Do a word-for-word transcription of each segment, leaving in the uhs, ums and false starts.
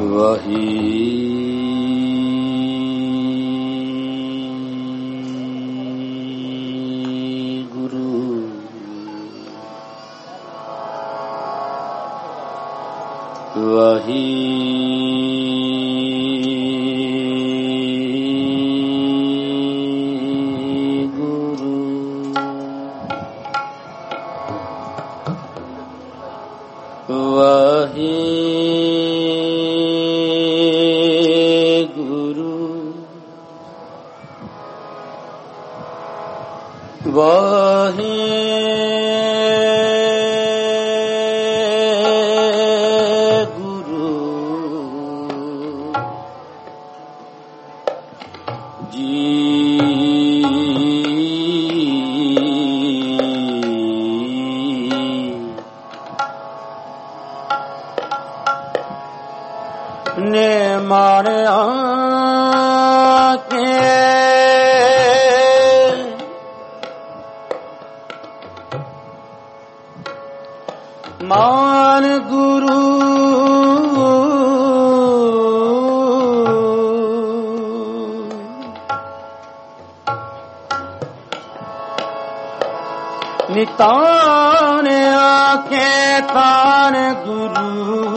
नितान आके तान गुरु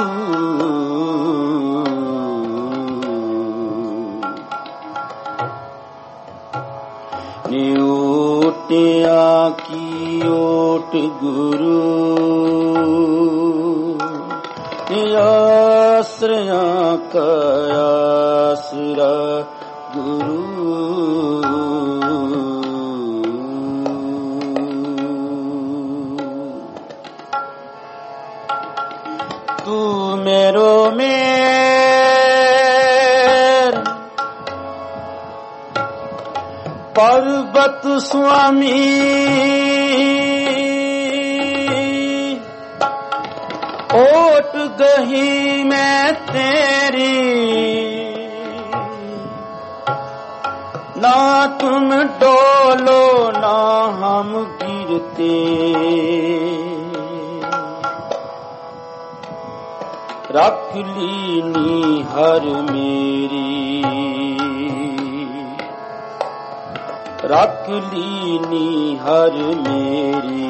नियोटिया की ओट गुरु नियाश्रया कयासरा गुरु मेरो मेर पर्वत स्वामी ओट गही मैं तेरी ना तुम डोलो ना हम गिरते रख लीनी हर मेरी रख लीनी हर मेरी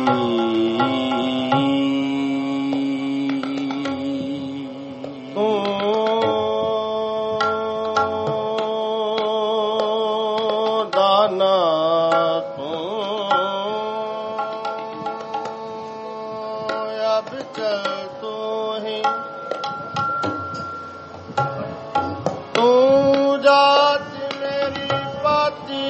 तू दाना तू अब चल तू ही तू जात मेरी पाती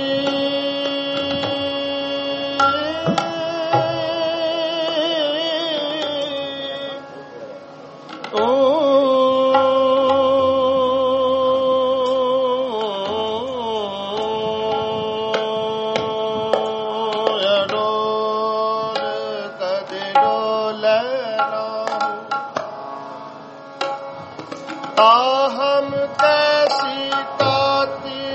तू डोल कदे डोले ताहम कैसी ताती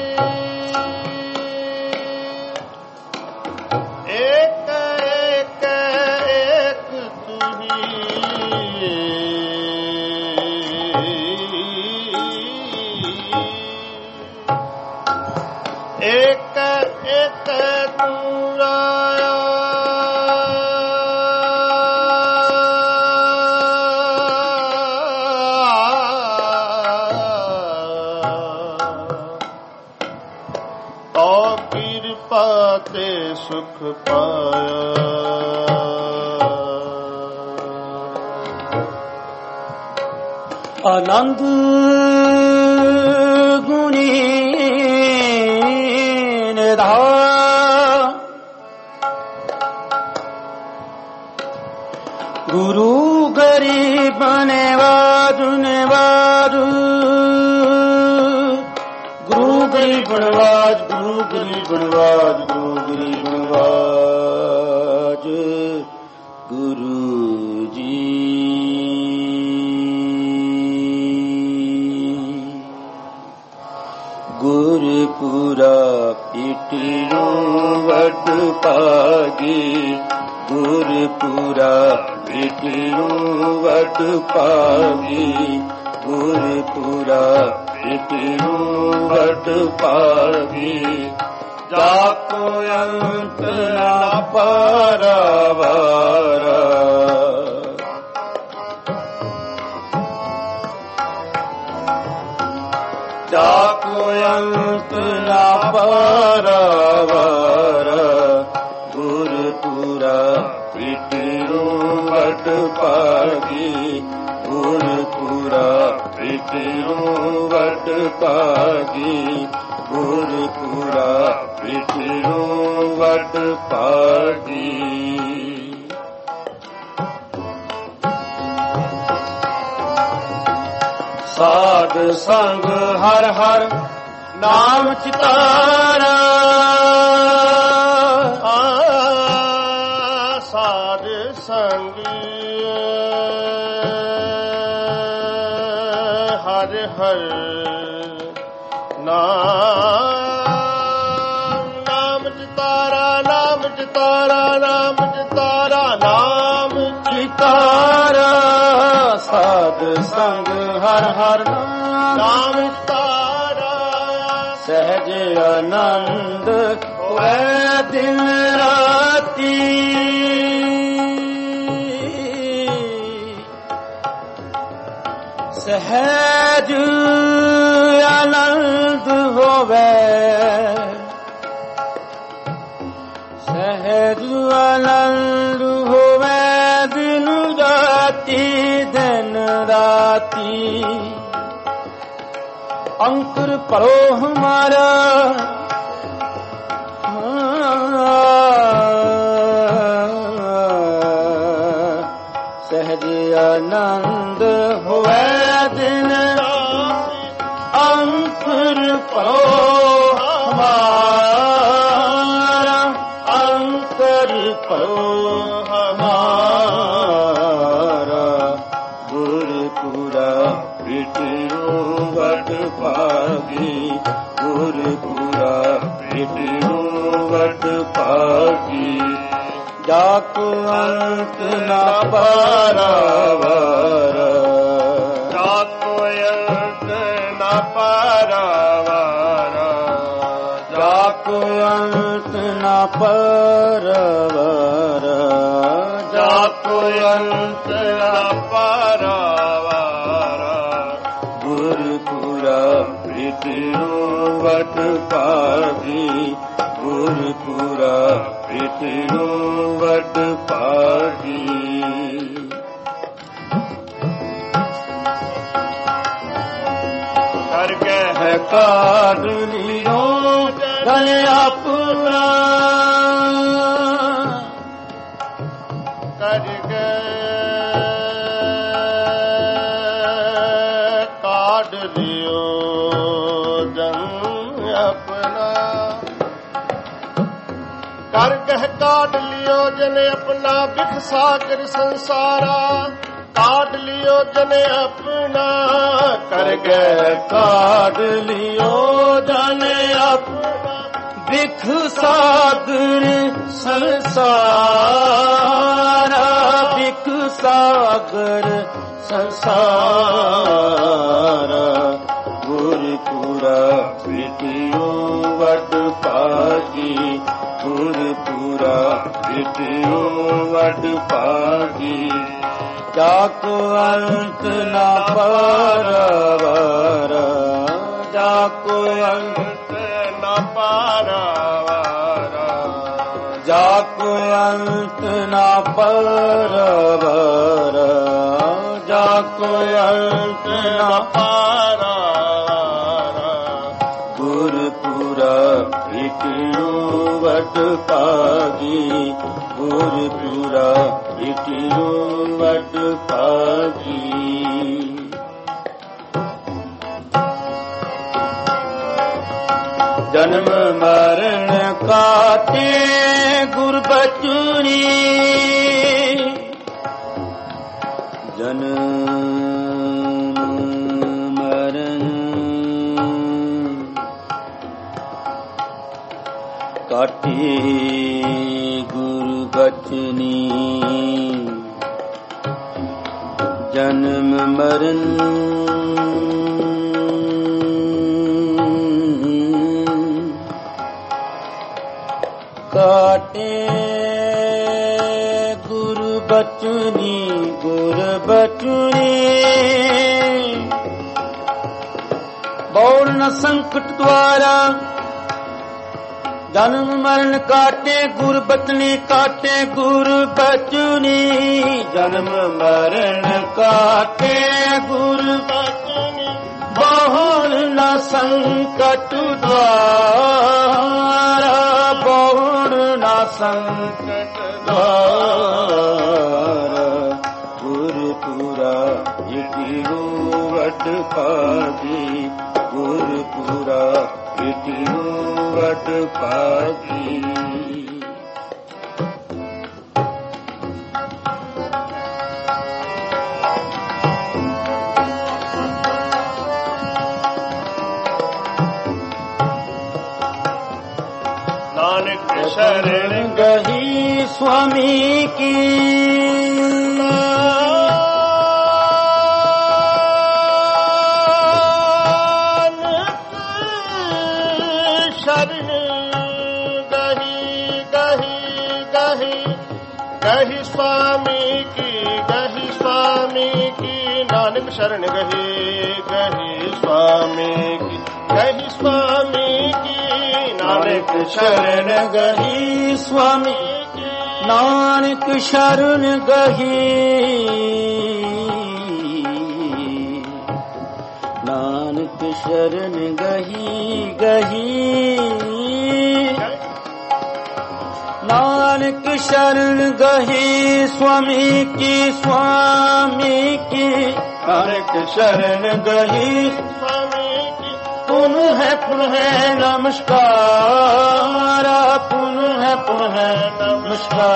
एक एक एक तुही एक एक तुराया पाते सुख पाया आनंद गुणी निधान गुरु गरीब ने वारु ने वारु गुरु गरीब बनवाज गुरु गरीब बनवाज गुरु गरीब बनवाज गुरु जी गुरपुरा पिटरू वड पागी गुरपुरा पिटरू वड पागी ਗੁਰਪੁਰਾ ਇਤਿਉ ਵਡ ਭਾਗੀ, ਜਾਕੋ ਅੰਤ ਨਾ ਪਾਰਾਵਾਰ। ਜਾਕੋ ਅੰਤ ਨਾ ਪਾਰਾਵਾਰ, ਗੁਰਪੁਰਾ ਇਤਿਉ ਵਡ ਭਾਗੀ, ਗੁਰਪੁਰਾ ਇਤਿਉ ਵਡ ਭਾਗੀ, ਗੁਰਪੁਰਾ ਇਤਿਉ ਵਡ ਭਾਗੀ। ਸਾਧ ਸੰਗ ਹਰ ਹਰ ਨਾਮ ਚਿਤਾਰਾ, ਸਾਧ ਸੰਗ ਹਰ ਹਰ ਨਾਮ, ਨਾਮ ਚਿਤਾਰਾ, ਨਾਮ ਚਿਤਾਰਾ, ਨਾਮ ਚਿਤਾਰਾ, ਨਾਮ ਚਿਤਾਰਾ। ਸਾਧ ਸੰਗ ਹਰ ਹਰ ਨਾਮ ਚਿਤਾਰਾ, ਸਹਿਜ ਆਨੰਦ ਹੋਏ ਦਿਨ ਰਾਤੀ, ਸਹਿਜ ਆਨੰਦ ਹੋਵੇ, ਸਹਿਜ ਆਨੰਦ ਹੋਵੇ ਦਿਨ ਰਾਤੀ, ਦਿਨ ਰਾਤੀ। ਅੰਕੁਰ ਭਰੋ ਹਮਾਰਾ, ਸਹਿਜ ਆਨੰਦ ਹੋਵੇ ਦਿਨ ਰਾਤੀ, ਅੰਕੁਰ ਭਰੋ ਹਮਾਰਾ, ਅੰਕੁਰ ਭਰੋ ਹਮਾਰਾ। ਗੁਰਪੁਰਾ ਇਤਿਉ ਵਡ ਭਾਗੀ, ਗੁਰਪੁਰਾ ਇਤਿਉ ਵਡ ਭਾਗੀ, ਜਾਕੋ ਅੰਤ ਨਾ ਪਾਰਾਵਾਰ, ਜਾਕੋ ਅੰਤ ਨਾ ਪਾਰਾਵਾਰ, ਜਾਕੋ ਅੰਤ ਨਾ ਪਾਰਾਵਾਰ, ਜਾਕੋ ਅੰਤ ਨਾ ਪਾਰਾਵਾਰ। ਗੁਰਪੁਰਾ ਇਤਿਉ ਵਡ ਭਾਗੀ, ਗੁਰਪੁਰਾ ਇਤਿਉ ਵਡ ਭਾਗੀ। ਕਰ ਕੇ ਹੈ ਕਾਢ ਲਿਓ ਧਨ ਆਪਣਾ, ਕਰ ਕੇ ਕਾਢ ਲਿਓ ਜਨ ਆਪਣਾ, ਕਰ ਕਹਿ ਕਾਢ ਲਿਓ ਜਨ ਆਪਣਾ, ਬਿਖ ਸਾਗਰ ਸੰਸਾਰਾ, ਕਾਢ ਲਿਓ ਜਨ ਆਪਣਾ, ਕਰ ਗਏ ਕਾਢ ਲਿਓ ਜਨ ਆਪਣਾ, ਬਿਖ ਸਾਗਰ ਸੰਸਾਰਾ, ਬਿਖ ਸਾਗਰ ਸੰਸਾਰਾ। ਗੁਰਪੁਰਾ ਇਤਿਉ ਵਡ ਭਾਗੀ, ਗੁਰਪੁਰਾ ਇਤਿਉ ਵਡ ਭਾਗੀ, ਜਾਕੋ ਅੰਤ ਨਾ ਪਾਰਾਵਾਰ, ਜਾਕੋ ਅੰਤ ਨਾ ਪਾਰਾਵਾਰ, ਜਾਕੋ ਅੰਤ ਨਾ ਪਾਰਾਵਾਰ, ਜਾਕੋ ਅੰਤ ਨਾ ਪਾਰਾਵਾਰ। ਗੁਰਪੁਰਾ ਇਤਿਉ ਵਡ ਭਾਗੀ, ਗੁਰਪੁਰਾ ਇਤਿਉ ਵਡ ਭਾਗੀ। ਜਨਮ ਮਰਨ ਕਾਤੇ ਗੁਰ ਬਚਨੀ, ਜਨਮ ਮਰਨ ਕਾਟੇ ਗੁਰ ਬਚਨੀ, ਜਨਮ ਮਰਨ ਕਾਟੇ ਗੁਰ ਬਚਨੀ ਗੁਰ ਬਚਨੀ ਬੌੜ ਨ ਸੰਕਟ ਦੁਆਰਾ ਜਨਮ ਮਰਨ ਕਾਟੇ ਗੁਰ ਬਚਨੀ ਕਾਟੇ ਗੁਰ ਬਚਨੀ ਜਨਮ ਮਰਨ ਕਾਟੇ ਗੁਰ ਬਚਨੀ ਬੌੜ ਨ ਸੰਕਟ ਦੁਆਰਾ ਬੌੜ ਨ ਸੰਕਟ ਦੁਆਰਾ ਗੁਰਪੁਰਾ ਇਕਿਓ ਵਡ ਭਾਗੀ ਗੁਰਪੁਰਾ ਇਕਿਓ ਵਡ ਭਾਗੀ ਨਾਨਕ ਸ਼ਰਨ ਗਹੀ ਸੁਆਮੀ ਕੀ ਗਹੀ ਸੁਆਮੀ ਕੀ ਗਹੀ ਸੁਆਮੀ ਕੀ ਨਾਨਕ ਸ਼ਰਨ ਗਹੀ ਗਹੀ ਸੁਆਮੀ ਕੀ ਗਹੀ ਸੁਆਮੀ ਕੀ ਨਾਨਕ ਸ਼ਰਨ ਗਹੀ ਸੁਆਮੀ ਨਾਨਕ ਸ਼ਰਨ ਗਹੀ ਨਾਨਕ ਸ਼ਰਨ ਗਹੀ ਗਹੀ ਨਾਨਕ ਸ਼ਰਨ ਗਹੀ ਸੁਆਮੀ ਕੀ ਸੁਆਮੀ ਕੀ ਨਾਨਕ ਸ਼ਰਨ ਗਹੀ ਸੁਆਮੀ ਕੀ ਪੁਨ ਹੈ ਪੁਨ ਹੈ ਨਮਸਕਾਰ ਪੁਨ ਹੈ ਪੁਨ ਹੈ ਨਮਸਕਾਰ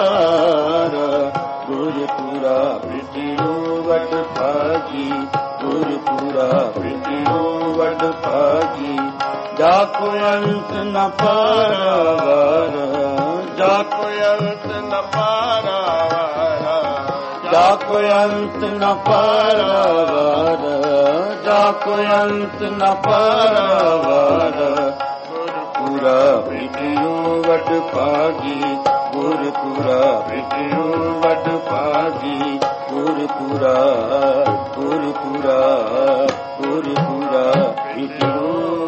ਗੁਰਪੁਰਾ ਪ੍ਰੀਤਿਓ ਵਡ ਭਾਗੀ ਗੁਰਪੁਰਾ ਪ੍ਰੀਤਿਓ ਵਡ ਭਾਗੀ ਜਾ ਕੋ ਅੰਤ ਨ ਪਾਰਾਵਾਰ ਜਾ ਕੋਈ ਅੰਤ ਨ ਪਾਰਾਵਾਰ ਜਾ ਕੋਈ ਅੰਤ ਨ ਪਾਰਾਵਾਰ ਜਾ ਕੋਈ ਅੰਤ ਨ ਪਾਰਾਵਾਰ ਗੁਰਪੁਰਾ ਪ੍ਰੀਤਿਓ ਵਡ ਭਾਗੀ ਗੁਰਪੁਰਾ ਪ੍ਰੀਤਿਓ ਵਡ ਭਾਗੀ ਗੁਰਪੁਰਾ ਗੁਰਪੁਰਾ ਗੁਰਪੁਰਾ ਪ੍ਰੀਤਿਓ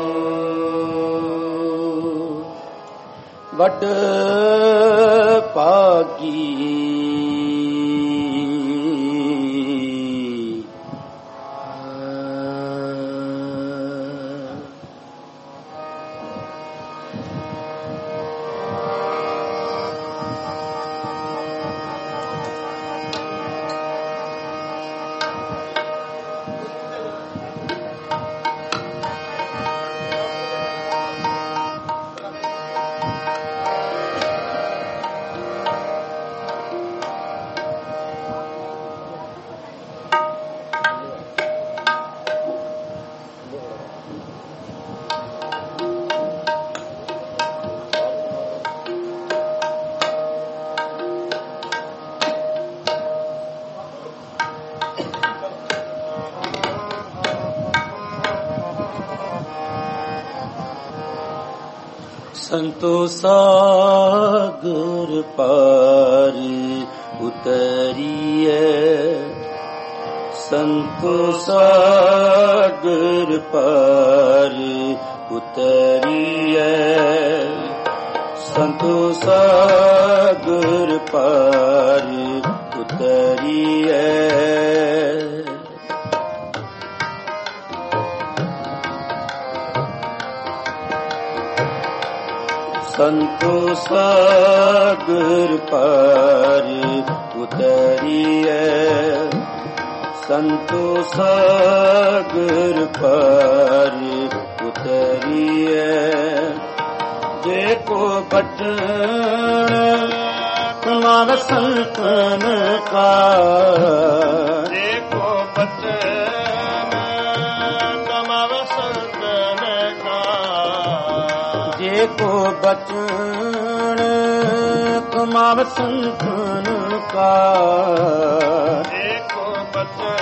ਵਡ ਭਾਗੀ ਸੰਤੋ ਸਾਗਰ ਪਾਰ ਉਤਰੀਏ ਸੰਤੋ ਸਾਗਰ ਪਾਰ ਉਤਰੀਏ ਸੰਤੋ ਸਾਗਰ ਪਾਰ ਉਤਰੀਏ ਸੰਤੋ ਸਾਗਰ ਪਾਰ ਉਤਰੀਏ ਸੰਤੋ ਸਾਗਰ ਪਾਰ ਉਤਰੀਏ ਜੇ ਕੋ ਬਚਨ ਕੁਮਾਰ ਸੰਤਨ ਕਾ ਜੇ ਕੋ ਬਚਨ ਕੁਮਾਰ ਸੰਤਨ ਕਾ ਜੇ ਕੋ ਬਚਨ ਕੁਮਾਰ ਸੰਤਨ ਕਾ ਜੇ ਕੋ ਬਚਨ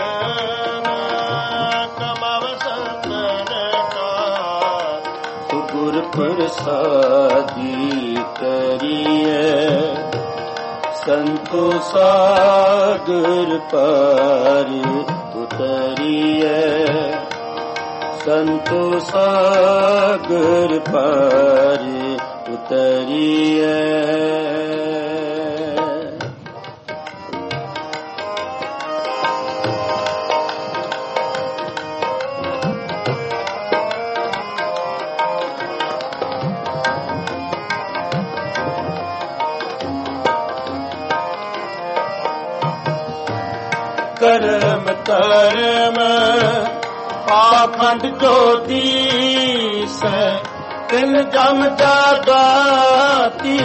ਪ੍ਰਸਾਦੀ ਕਰੀਐ ਸੰਤੋ ਸਾਗਰ ਪਾਰ ਉਤਰੀਐ ਸੰਤੋ ਸਾਗਰ ਪਾਰ ਉਤਰੀਐ ਕਰਮ ਕਰਮ ਪਾਖੰਡ ਜੋਤੀਸੈ ਤਿਨ ਜਮ ਜਾਗਾਤੀ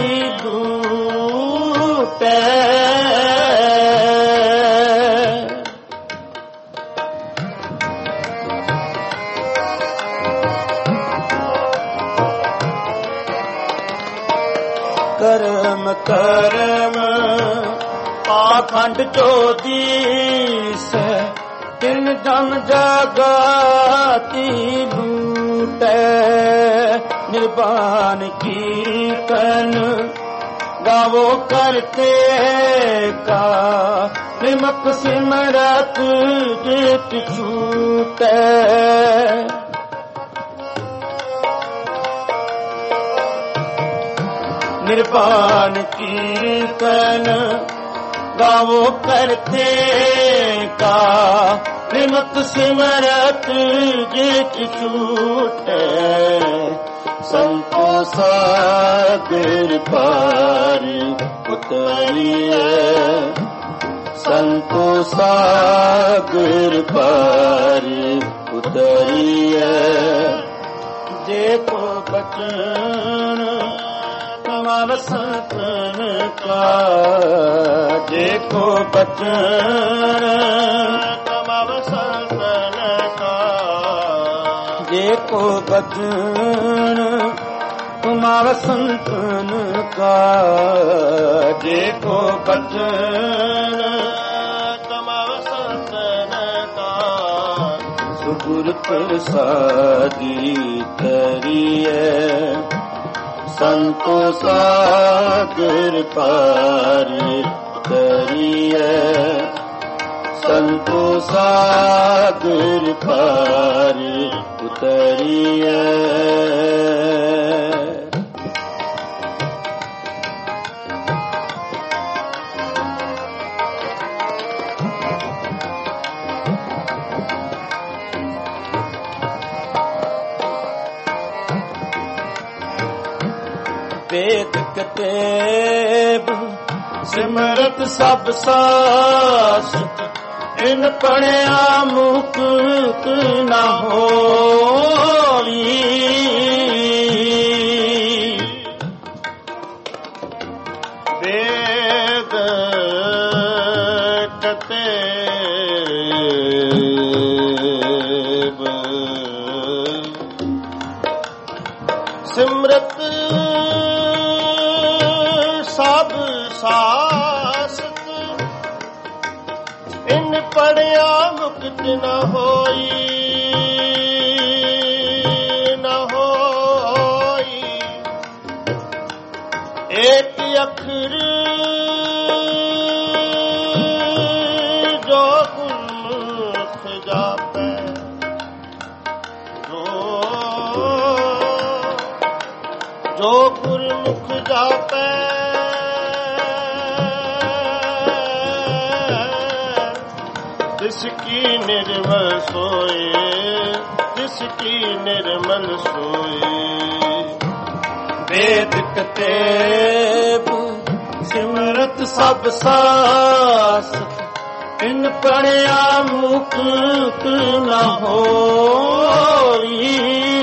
ਲੂਟੈ ਕਰਮ ਕਰਮ ਪਾਖੰਡ ਜੋਤੀਸੈ ਤਿਨ ਜਮ ਜਾਗਾਤੀ ਲੂਟੈ ਨਿਰਵਾਨ ਕੀਰਤਨ ਗਾਵੋ ਕਰਤੇ ਕਾ ਨਿਮਕ ਸਿਮਰਤ ਜਿਤ ਛੂਟੈ ਨਿਰਵਾਨ ਕੀਰਤਨ ਗਾਵੋ ਕਰਤੇ ਕਾ ਨਿਮਕ ਸਿਮਰਤ ਜਿਤ ਛੂਟੈ ਸੰਤੋ ਸਾਗਰ ਪਾਰ ਉਤਰੀਐ ਸੰਤੋ ਸਾਗਰ ਪਾਰ ਉਤਰੀਐ ਜੇ ਕੋ ਬਚਨ ਕਮਾਵ ਸਤਨ ਕਾ ਜੇ ਕੋ ਬਚਨ ਕਮਾਵ ਸਤਨ ਕਾ ਜੇ ਕੋ ਬਚਨ ਕਮਾਵ ਸਤਨ ਕਾ ਜੇ ਕੋ ਬਚਨ ਕਮਾਵ ਸਤਨ ਕਾ ਸੁਗੁਰ ਪ੍ਰਸਾਦੀ ਕਰੀਐ ਸੰਤੋ ਸਾਗਰ ਪਾਰ ਕਰੀਐ ਸੰਤੋ ਸਾਗਰ ਪਾਰ ਉਤਰੀਐ ਵੇਦ ਕਤੇਬ ਸਿਮਰਤ ਸਭ ਸਾਸ ਇਨ ਪੜਿਆ ਮੁਕਤ ਨਾ ਹੋਈ ਵੇਦ ਕਤੇਬ ਸਿਮਰਤ ਸਭ ਸਾਸਤ ਇਨ ਪੜਿਆ ਮੁਕਤ ਨ ਹੋਈ ਨ ਹੋਈ ਏਕ ਅੱਖਰ ਜੋ ਗੁਰਮੁਖ ਜਾਪੈ ਜੋ ਜੋ ਗੁਰਮੁਖ ਜਾਪੈ ਜਿਸਕੀ ਨਿਰਮਲ ਸੋਏ ਜਿਸਕੀ ਨਿਰਮਲ ਸੋਏ ਵੇਦ ਕਤੇਬ ਸਿਮਰਤ ਸਭ ਸਾਸ ਇਨ ਪੜਿਆ ਮੁਕਤ ਨ ਹੋਈ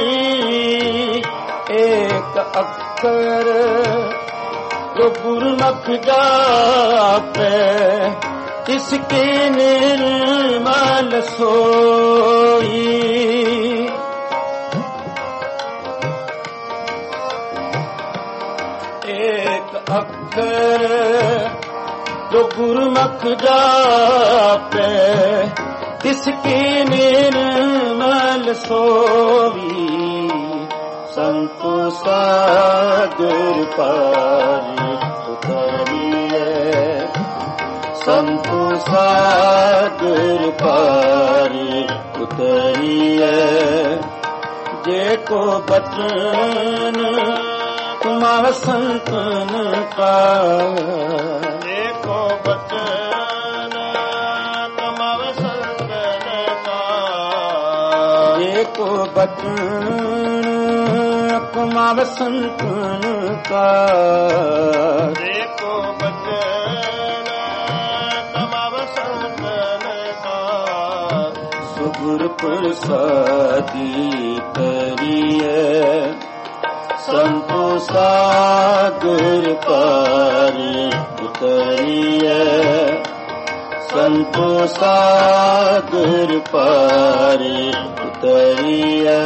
ਏਕ ਅੱਖਰ ਜੋ ਗੁਰਮੁਖ ਜਾਪੈ ਤਿਸਕੇ ਨਿਰਮਲ ਸੋਈ ਏਕ ਅੱਖਰ ਜੋ ਗੁਰਮੁਖ ਜਾਪੈ ਤਿਸਕੇ ਨਿਰਮਲ ਸੋਈ ਸੰਤੋ ਸਾਗਰ ਪਾਰੀ ਉਤਰੀਐ ਸੰਤੋ ਸਾਗਰ ਪਾਰੀ ਉਤਰੀਐ ਜੇ ਕੋ ਬਚਨ ਤੁਮਾਰ ਸੰਤਨ ਕਾ ਜੇ ਕੋ ਬਚਨ ਤੁਮਾਰ ਸੰਤਨ ਕਾ ਜੇ ਕੋ ਬਚਨ ਤੁਮਾਰ ਸੰਤਨ ਕਾ ਜੇ ਕੋ ਬਚਨ ਤੁਮਾਰ ਸੰਤਨ ਕਾ ਸੁਗੁਰ ਪ੍ਰਸਾਦੀ ਕਰੀਐ ਸੰਤੋ ਸਾਗਰ ਪਾਰੀ ਉਤਰੀਐ ਸੰਤੋ ਸਾਗਰ ਪਾਰੀ ਉਤਰੀਐ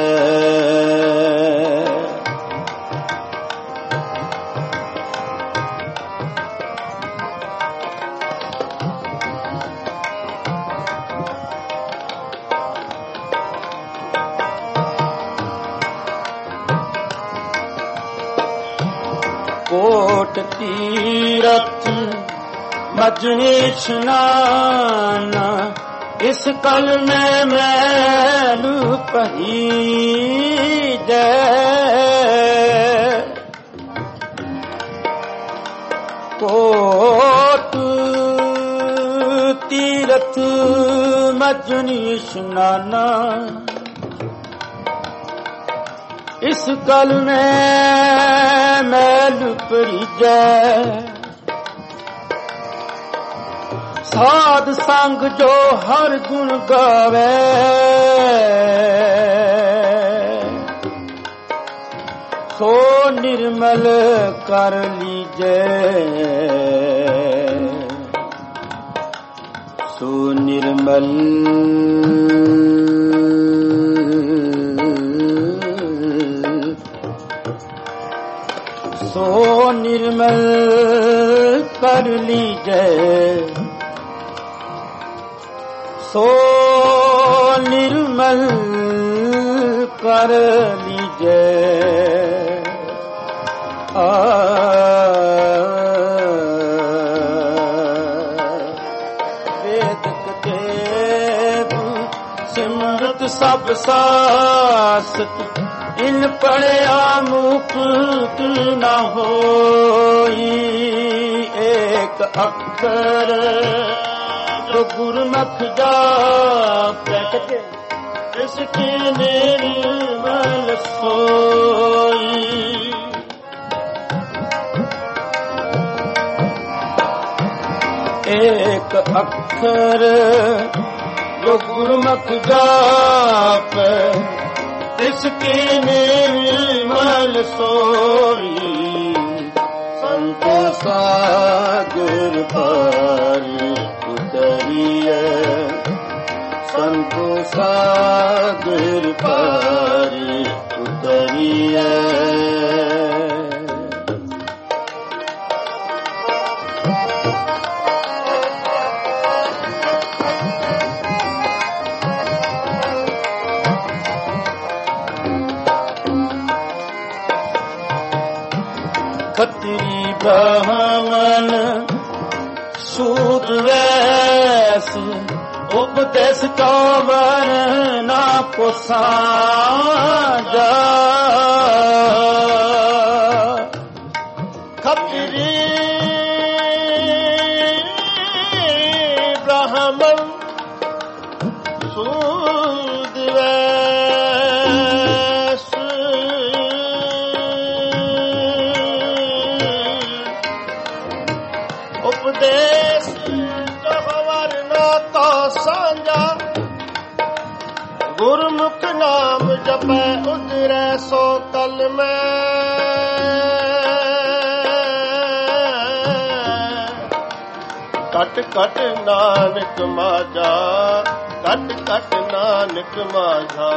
ਕੋਟ ਤੀਰਥ ਮਜਨੀ ਇਸ਼ਨਾਨ ਇਸ ਕਲ ਮੈਂ ਮੈਲ ਪਹੀ ਜੈ ਕੋਟ ਤੀਰਥ ਮਜਨੀ ਇਸ਼ਨਾਨ ਇਸ ਕਲ ਮੈਂ ਮੈਲ ਪਰੀਜੈ ਸਾਧ ਸੰਗ ਜੋ ਹਰ ਗੁਣ ਗਾਵੇ ਸੋ ਨਿਰਮਲ ਕਰ ਲੀਜੈ ਸੋ ਨਿਰਮਲ ਸੋ ਨਿਰਮਲ ਕਰ ਲੀਜੈ ਸੋ ਨਿਰਮਲ ਕਰ ਲੀਜੈ ਆ ਵੇਦਕ ਦੇਵ ਸਿਮਰਤ ਸਭ ਸਾਸਤ ਇਨ ਪੜਿਆ ਮੁਕਤ ਨ ਹੋਈ ਏਕ ਅੱਖਰ ਜੋ ਗੁਰਮੁਖ ਜਾਪੈ ਇਸ ਕੀ ਨਿਰਮਲ ਸੋਈ ਏਕ ਅੱਖਰ ਜੋ ਗੁਰਮੁਖ ਜਾਪੈ ਇਸ ਕੀ ਨਿਰਮਲ ਸੋਈ ਸੰਤੋ ਸਾਗਰ ਪਾਰੀ ਉਤਰੀਐ ਸੰਤੋ ਸਾਗਰ ਪਾਰੀ ਉਤਰੀਐ ਖੱਤਰੀ ਬ੍ਰਾਹਮਣ ਸੂਦ ਵੈਸ ਉਪਦੇਸ ਚੌਵਰ ਨਾ ਪੁਸਾਂਜਾ ਖੱਤਰੀ ਬ੍ਰਾਹਮਣ ਸੂਦ ਵੈਸ ਉਪਦੇਸ ਚੌਵਰ ਨਾ ਤਾ ਸਾਂਝਾ ਗੁਰਮੁਖ ਨਾਮ ਜਪੈ ਉਜਰੈ ਸੋ ਕਲ ਮੈਂ ਕਟ ਕਟ ਨਾਨਕ ਮਾਝਾ ਕਟ ਕਟ ਨਾਨਕ ਮਾਝਾ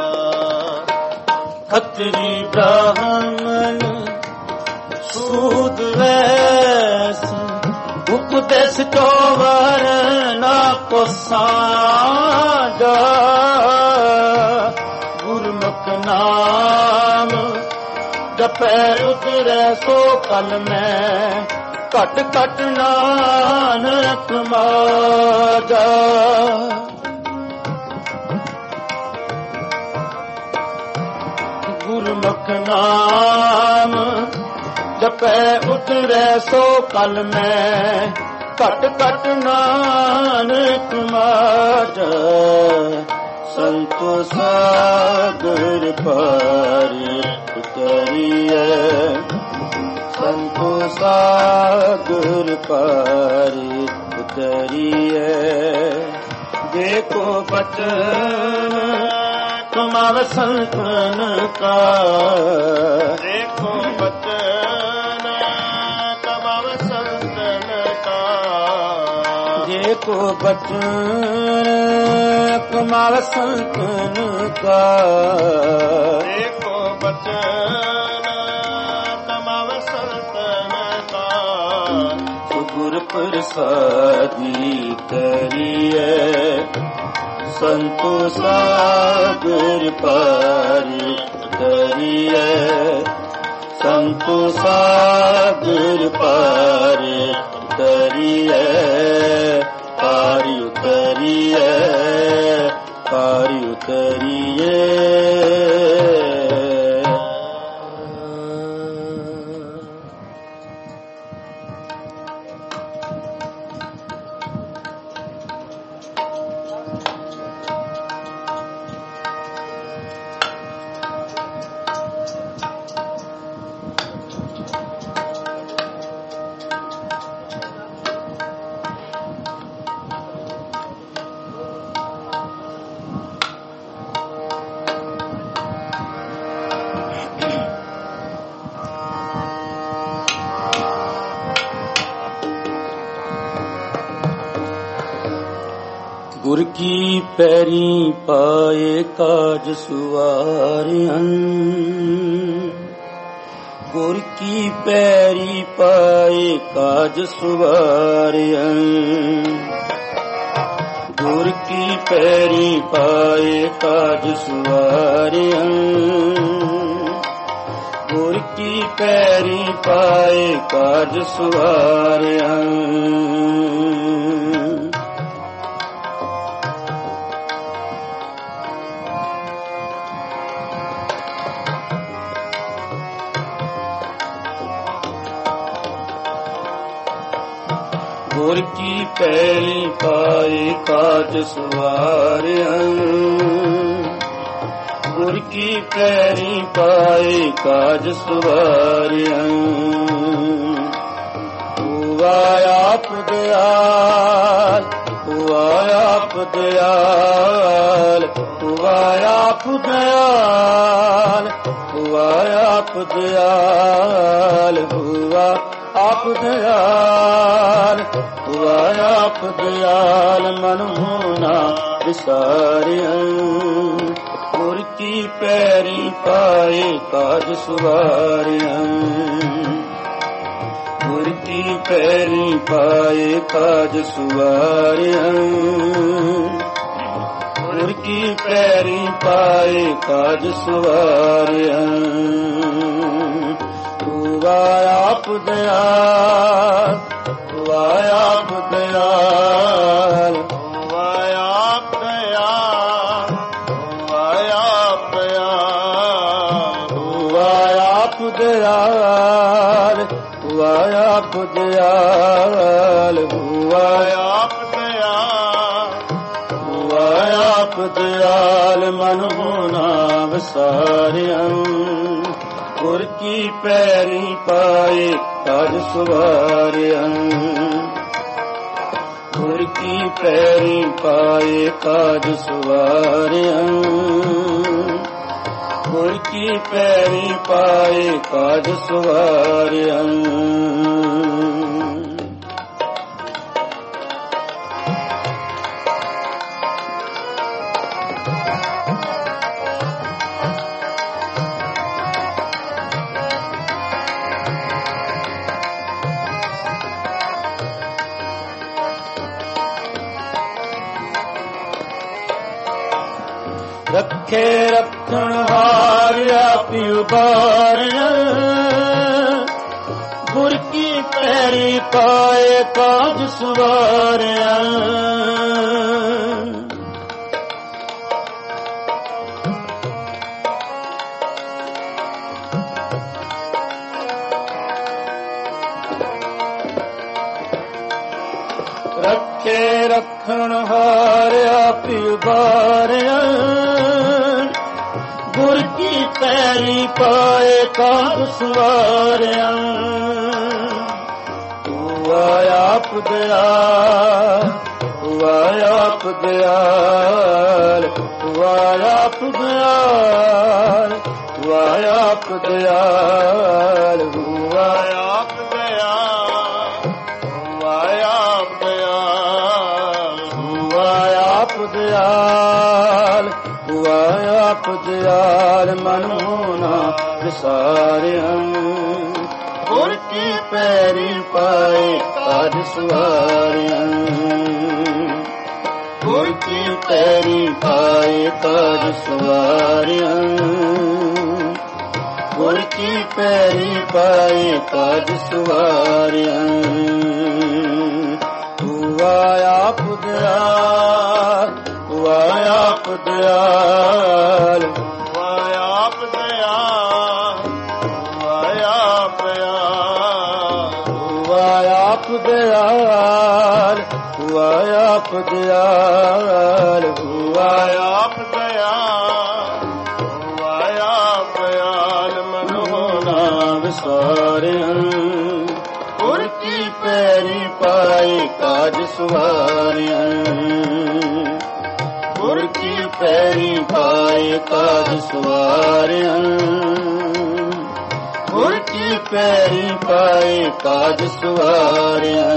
ਖੱਤਰੀ ਬ੍ਰਾਹਮਣ ਸੂਦ ਵੈਸ ਉਪਦੇਸ ਚੌਵਰ ਨਾ ਪੁਸਾਂਝਾ ਗੁਰਮੁਖ ਨਾਮ ਜਪੈ ਉਤਰੈ ਸੋ ਕਲ ਮੈਂ, ਘਟ ਘਟ ਨਾਨਕ ਮਾਝਾ। ਗੁਰਮੁਖ ਨਾਮ ਜਪੈ ਉਤਰੈ ਸੋ ਕਲ ਮੈਂ, ਘਟ ਘਟ ਨਾਨਕ ਮਾਝਾ। ਸੰਤੋ ਸਾਗਰ ਪਾਰ ਉਤਰੀਐ, ਸੰਤੋ ਸਾਗਰ ਪਾਰ ਉਤਰੀਐ। ਦੇਖੋ ਬਚਨ ਕਮਾਵ ਸੰਤਨ ਕਾ, ਦੇਖੋ ਬਚਨ ਕਮਾਵ ਸੰਤਨ ਕਾ। ਦੇਖੋ ਬਚਨ ਕਮਾਵ ਸੰਤਨ ਕਾ, ਦੇਖੋ ਬਚਨ ਕਮਾਵ ਸੰਤਨ ਕਾ। ਗੁਰ ਪ੍ਰਸਾਦੀ ਕਰੀਐ, ਸੰਤੋ ਸਾਗਰ ਪਾਰ ਉਤਰੀਐ, ਸੰਤੋ ਸਾਗਰ ਪਾਰ ਉਤਰੀਐ। ਪਾਰ ਉਤਰੀਐ, ਪਾਰ ਉਤਰੀਐ। ਗੁਰ ਕੀ ਪੈਰੀ ਪਾਏ ਕਾਜ ਸੁਵਾਰਿਆਂ, ਗੁਰ ਕੀ ਪੈਰੀ ਪਾਏ ਕਾਜ ਸੁਵਾਰਿਆਂ। ਗੁਰ ਕੀ ਪੈਰੀ ਪਾਏ ਕਾਜ ਸੁਵਾਰਿਆਂ, ਗੁਰ ਕੀ ਪੈਰੀ ਪਾਏ ਕਾਜ ਸੁਵਾਰਿਆਂ। ਗੁਰ ਕੀ ਪੈਰੀ ਪਾਏ ਕਾਜ ਸੁਵਾਰਿਆਂ, ਗੁਰ ਕੀ ਪੈਰੀ ਪਾਏ ਕਾਜ ਸੁਵਾਰਿਆਂ। ਹੁਆ ਆਪ ਦਿਆਲ, ਹੁਆ ਆਪ ਦਿਆਲ, ਹੁਆ ਆਪ ਦਿਆਲ, ਹੁਆ ਆਪ ਦਿਆਲ, ਹੁਆ ਆਪ ਦਿਆਲ, ਹੁਆ ਆਪ ਦਿਆਲ। ਮਨ ਹੋਣਾ ਵਿਸਾਰਿਆਂ, ਗੁਰ ਕੀ ਪੈਰੀ ਪਾਏ ਕਾਜ ਸੁਵਾਰਿਆਂ, ਗੁਰ ਕੀ ਪੈਰੀ ਪਾਏ ਕਾਜ ਸੁਵਾਰਿਆਂ। ਗੁਰ ਕੀ ਪੈਰੀ ਪਾਏ ਕਾਜ ਸੁਵਾਰਿਆਂ। ਹੁਆ ਆਪ ਦਿਆਲ, ਹੁਆ ਆਪ ਦਿਆਲ, ਹੁਆ ਆਪ ਦਿਆਲ, ਹੁਆ ਆਪ ਦਿਆਲ, ਹੁਆ ਆਪ ਦਿਆਲ, ਹੁਆ ਆਪ ਦਿਆਲ, ਹੁਆ ਆਪ ਦਿਆਲ, ਹੁਆ ਆਪ ਦਿਆਲ। ਮਨ ਹੋਣਾ ਵਿਸਾਰਿਆਂ, ਗੁਰ ਕੀ ਪੈਰੀ ਪਾਏ ਕਾਜ ਸੁਵਾਰਿਆਂ, ਗੁਰ ਕੀ ਪੈਰੀ ਪਾਏ ਕਾਜ ਸੁਵਾਰਿਆਂ। ਗੁਰ ਕੀ ਪੈਰੀ ਪਾਏ ਕਾਜ ਸੁਵਾਰਿਆਂ। ਰੱਖੇ ਰੱਖਣ ਹਾਰ ਆਪਿ ਉਬਾਰਿਆ ਗੁਰ ਕੀ ਪੈਰੀ ਪਾਏ ਕਾਜ ਸਵਾਰਿਆ ਰੱਖੇ ਰੱਖਣ ਹਾਰ ਆਪਿ ਉਬਾਰਿਆ ਗੁਰ ਕੀ ਪੈਰੀ ਪਾਏ ਕਾਜ ਸਵਾਰਿਆ ਤੂੰ ਆਪ ਦਿਆਲ ਤੂੰ ਆਪ ਦਿਆਲ ਤੂੰ ਆਪ ਦਿਆਲ ਤੂੰ ਆਪ ਦਿਆਲ ਤੂੰ ਆਪ ਦਿਆਲ ਤੂੰ ਆਪ ਦਿਆਲ ਮਨੋ ਨਾ ਵਿਸਾਰਿਆ ਗੁਰ ਕੀ ਪੈਰੀ ਪਾਏ ਕਾਜ ਸਵਾਰਿਆ ਗੁਰ ਕੀ ਪੈਰੀ ਪਾਏ ਕਾਜ ਸਵਾਰਿਆ ਗੁਰ ਕੀ ਪੈਰੀ ਪਾਏ ਕਾਜ ਸਵਾਰਿਆ ਤੂੰ ਆਪ ਦਿਆਲ ਤੂੰ ਆਪ ਦਿਆਲ ਤੂੰ ਆਪ ਦਿਆਲ ਤੂੰ ਆਪ ਦਿਆਲ ਤੂੰ ਆਪ ਦਿਆਲ ਤੂੰ ਆਪ ਦਿਆਲ ਤੂੰ ਆਪ ਦਿਆਲ ਮਨੋ ਨਾ ਵਿਸਾਰਿਆ ਗੁਰ ਕੀ ਪੈਰੀ ਪਾਏ ਕਾਜ ਸਵਾਰਿਆ ਗੁਰ ਕੀ ਪੈਰੀ ਪਾਏ ਕਾਜ ਸਵਾਰਿਆ ਗੁਰ ਕੀ ਪੈਰੀ ਪਾਏ ਕਾਜ ਸਵਾਰਿਆ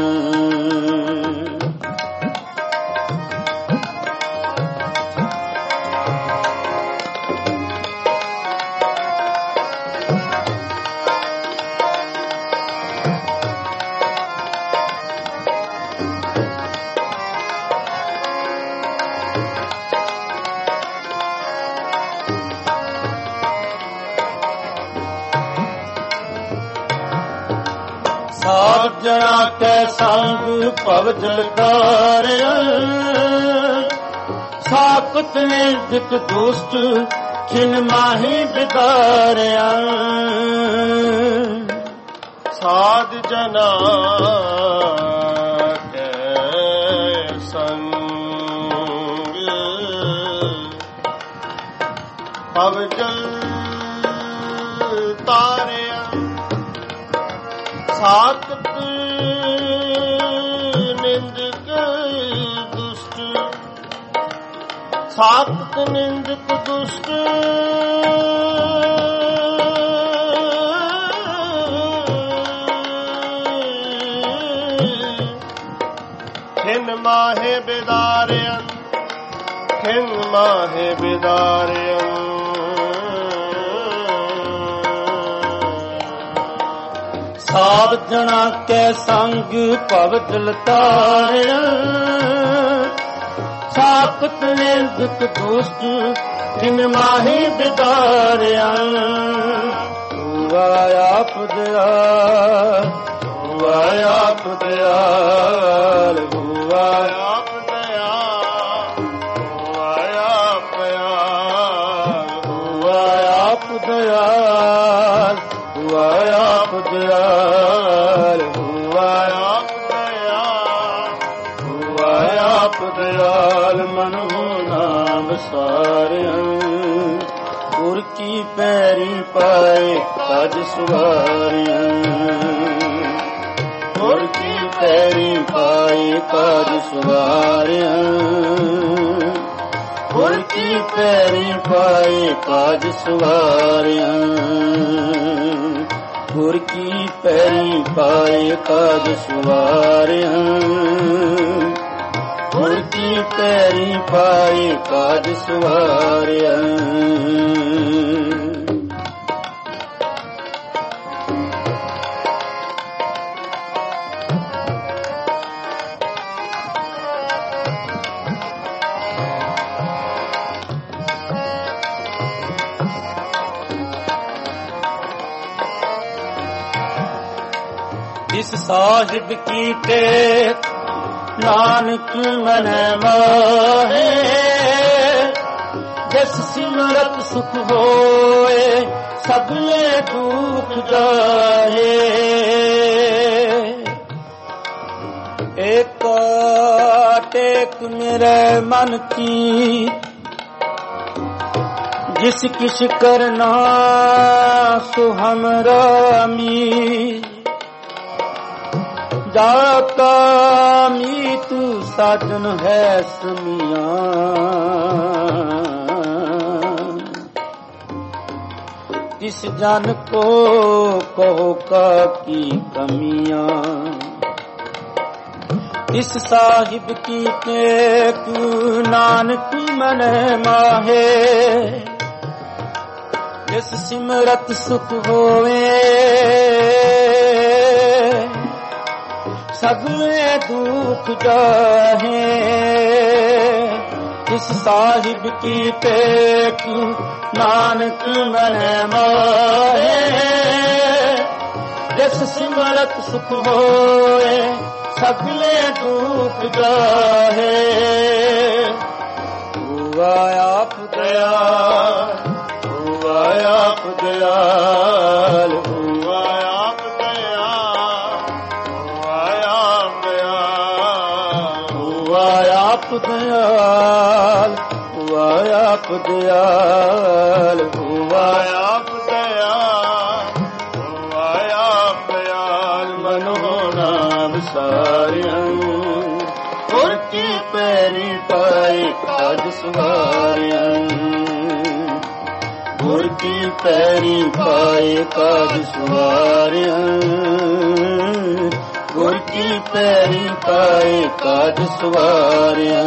ਸਾਜਣਾ ਕੈ ਸੰਗ ਭਵ ਜਲਕਾਰਿਆ ਸਾਕਤ ਨੇ ਜਿਤ ਦੁਸ਼ਟ ਛਿਨ ਮਾਹੀ ਬਿਦਾਰਿਆ ਸਾਧ ਜਨਾ ਕੈ ਸੰਗ ਭਵ ਜਲ ਤਾਰਿਆ ਸਾਕਤ ਨਿੰਦਕ ਦੁਸ਼ਟ ਸਾਕਤ ਨਿੰਦਕ ਦੁਸ਼ਟ ਖਿਨ ਮਾਹੇ ਬਿਦਾਰਿਆ ਖਿਨ ਮਾਹੇ ਬਿਦਾਰਿਆ ਸਾਧਨਾ ਕੈ ਸੰਗ ਭਵ ਜਲ ਤਾਰਿਆ ਸਾਕਤ ਨਿੰਦਕ ਦੁਸ਼ਟ ਖਿਨ ਮਾਹੇ ਬਿਦਾਰਿਆ ਤੂੰ ਆਪ ਦਿਆਲ ਤੂੰ ਆਪ ਦਿਆਲ ਤੂੰ ਆਪ ਦਿਆਲ ਤੂੰ ਆਪ ਦਿਆਲ ਤੂੰ ਆਪ ਦਿਆਲ ਤੂੰ ਆਪ ਦਿਆਲ ਤੂੰ ਆਪ ਦਿਆਲ ਤੂੰ ਆਪ ਦਿਆਲ ਮਨੋ ਨਾ ਵਿਸਾਰਿਆ ਗੁਰ ਕੀ ਪੈਰੀ ਪਾਏ ਕਾਜ ਸਵਾਰਿਆ ਗੁਰ ਕੀ ਪੈਰੀ ਪਾਏ ਕਾਜ ਸਵਾਰਿਆ ਗੁਰ ਕੀ ਪੈਰੀ ਪਾਏ ਕਾਜ ਸਵਾਰਿਆ ਗੁਰ ਕੀ ਪੈਰੀ ਪਾਏ ਕਾਜ ਸਵਾਰਿਆ ਗੁਰ ਕੀ ਪੈਰੀ ਪਾਏ ਕਾਜ ਸਵਾਰਿਆ ਜਿਸ ਸਾਹਿਬ ਕੀਤੇ ਨਾਨਕ ਮਨ ਮਾਹੇ, ਜਿਸ ਸਿਮਰਤ ਸੁਖ ਹੋਏ ਸਗਲੇ ਦੁਖ ਜਾਏ। ਏਕ ਟੇਕ ਮੇਰੇ ਮਨ ਕੀ, जिस किस करना सो हमरा मीत, जाका मीत साजन है समिया। जिस जन को कहो का की कमियां, जिस साहिब की टेक नानक मन माहे, जिस सिमरत सुख होवे सगले दुख जाहे। जिस साहिब की टेक नानक मन माहे, जिस सिमरत सुख होए सगले दुख जाहे। हुआ आप दयाल, हुआ आप दयाल, हुआ आप दयाल, हुआ आप दयाल, हुआ आप दयाल, हुआ आप दयाल, हुआ आप दयाल, हुआ आप दयाल। मनो नाम सारियां और की पैरी पाई काज सवारियां, गुर की पैरी पाए काज सवारियां, गुर की पैरी पाए काज सवारियां।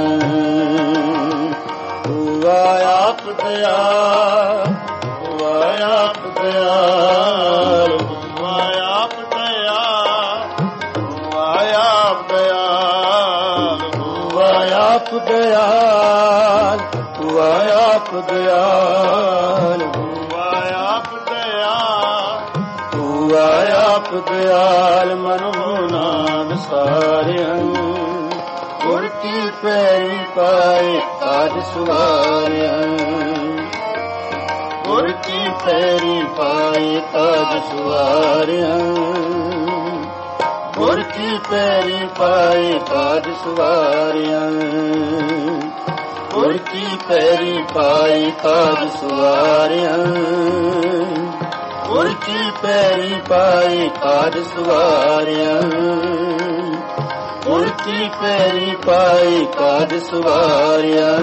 हुआ आप दयाल, हुआ आप दयाल, हुआ आप दयाल, हुआ आप दयाल, हुआ आप दयाल, हुआ आप दयाल, हुआ आप दयाल, हुआ आप दयाल। मनो नाम सारियां गुर की पैरी पाए काज सवारियां, गुर की पैरी पाए काज सवारियां, गुर की पैरी पाए काज सवारियां, गुर की पैरी पाई काज सवारियां, गुर की पैरी पाई काज सवारियां, गुर की पैरी पाई काज सवारियां,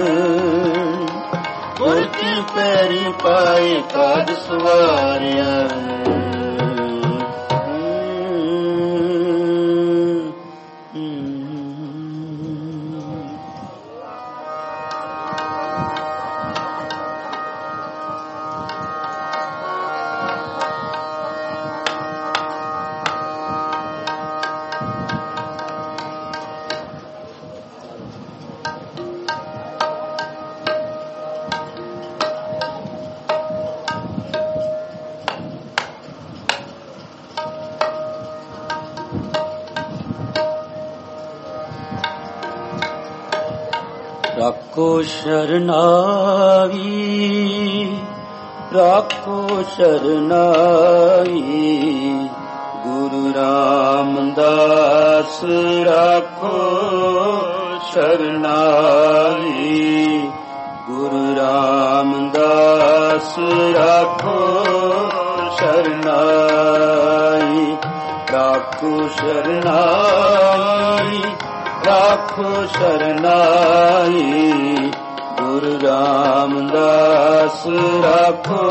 गुर की पैरी पाई काज सवारियां। राखो शरनाई, राखो शरनाई, गुरु रामदास राखो शरनाई, गुरु रामदास राखो शरनाई, राखो शरनाई, राखो शरनाई, गुरु रामदास राखो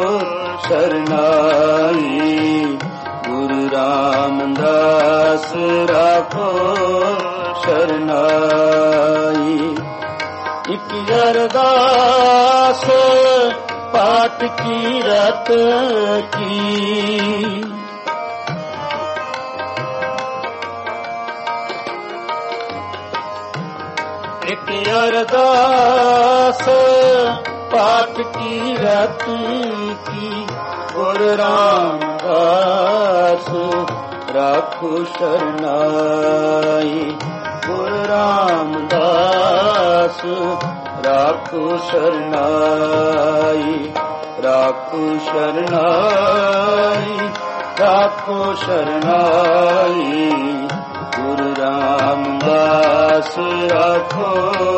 शरनाई, गुरु रामदास राखो शरनाई। इक अरदास पाठ की रत की, एक अरदास पाठ की रत की, गुरु रामदास ਰਾਖੋ ਸ਼ਰਨਾਈ। ਗੁਰੂ ਰਾਮਦਾਸ ਰਾਖੋ ਸ਼ਰਨਾਈ, ਰਾਖੋ ਸ਼ਰਨਾਈ, ਰਾਖੋ ਸ਼ਰਨਾਈ। ਗੁਰੂ ਰਾਮਦਾਸ ਰਾਖੋ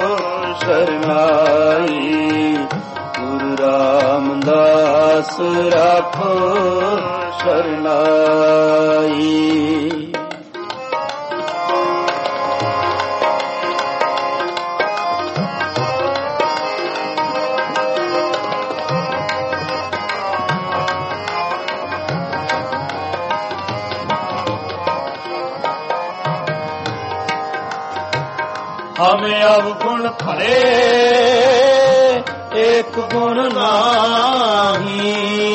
ਸ਼ਰਨਾਈ, ਗੁਰੂ ਰਾਮਦਾਸ ਰਾਖੋ ਸ਼ਰਨਾਈ। ਹਮੇ ਅਵਗੁਣ ਭਰੇ ਏਕ ਗੁਣ ਨਾਹੀ।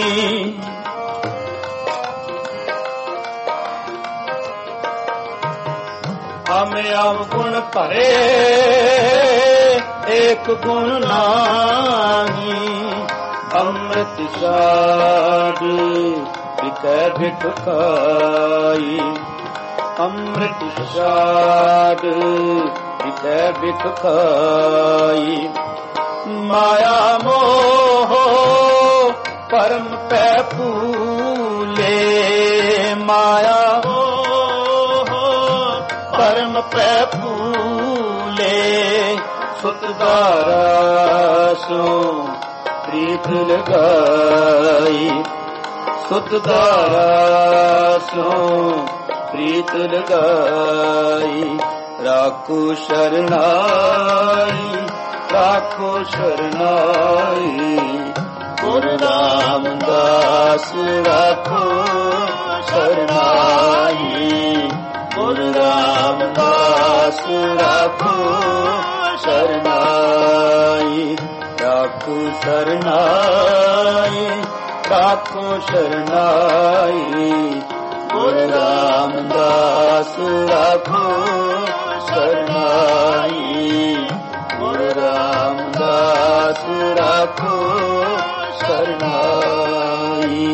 ਹਮੇ ਅਵਗੁਣ ਭਰੇ ਏਕ ਗੁਣ ਨਾਹੀ। ਅੰਮ੍ਰਿਤ ਸਾਧ ਬਿਕੈ ਬਿਕ ਖਾਈ, ਅੰਮ੍ਰਿਤ ਸਾਧ ਬਿਕੈ ਬਿਕ ਖਾਈ। ਮਾਇਆ ਮੋਹ ਪਰਮ ਪੈ ਭੂਲੇ, ਮਾਇਆ ਮੋਹ ਪਰਮ ਪੈ ਭੂਲੇ। ਸੁਤ ਦਾਰਾ ਸੋ ਪ੍ਰੀਤ ਲਗਾਈ, ਸੁਤ ਦਾਰਾ ਸੋ ਪ੍ਰੀਤ ਲਗਾਈ। ਰਾਖੋ ਸ਼ਰਨਾਈ, ਰਾਖੋ ਸ਼ਰਨਾਈ। ਗੁਰੂ ਰਾਮਦਾਸ ਰਾਖੋ ਸ਼ਰਨਾਈ, ਗੁਰੂ ਰਾਮਦਾਸ ਰਾਖੋ ਸ਼ਰਨਾਈ। ਰਾਖੋ ਸ਼ਰਨਾਈ, ਰਾਖੋ ਸ਼ਰਨਾਈ। ਗੁਰੂ ਰਾਮਦਾਸ ਰਾਖੋ ਸ਼ਰਨਾਈ, ਗੁਰੂ ਰਾਮਦਾਸ ਰਾਖੋ ਸ਼ਰਨਾਈ।